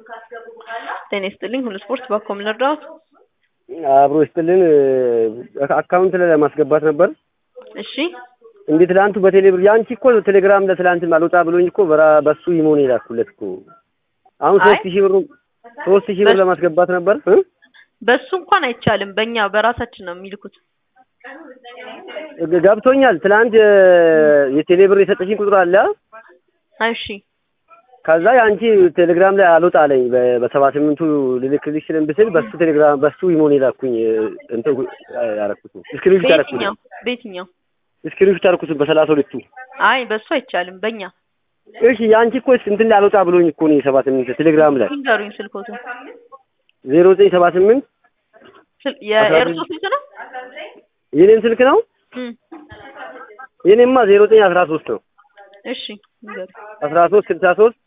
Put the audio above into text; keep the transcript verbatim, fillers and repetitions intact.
ጤና ይስጥልኝ ሁሉ ስፖርት ባኮም ልርዳዎት? አብሮ ይስጥልን አካውንት ላይ ለማስገባት ነበር። እሺ እንዴ ትላንቱ በቴሌብር ያንቺ እኮ ቴሌግራም ለትላንት ማልወጣ ብሎኝ እኮ በሱ ይሞን ይላኩለት እኮ አሁን ሶስት ሺህ ብር ሶስት ሺህ ብር ለማስገባት ነበር እ በሱ እንኳን አይቻልም በእኛ በራሳችን ነው የሚልኩት። ገብቶኛል። ትላንት የቴሌብር የሰጠሽኝ ቁጥር አለ። እሺ ከዛ ያንቺ ቴሌግራም ላይ አልወጣ አለኝ በሰባ ስምንቱ ልልክልሽ ስለም ብስል በሱ ቴሌግራም በሱ ይሞን ይላኩኝ እንትን ያረኩት ስክሪንሾት ያረኩት በየትኛው በየትኛው ስክሪንሾት ያረኩት በሰላሳ ሁለቱ አይ በሱ አይቻልም በእኛ። እሺ ያንቺ እኮ እንትን ላይ አልወጣ ብሎኝ እኮ ነው ሰባ ስምንት ቴሌግራም ላይ ንገሩኝ ስልኮቱ ዜሮ ዘጠኝ ሰባ ስምንት የኤርሶ ስልክ ነው የኔን ስልክ ነው የኔማ ዜሮ ዘጠኝ አስራ ሶስት ነው። እሺ ንገሩኝ አስራ ሶስት ስልሳ ሶስት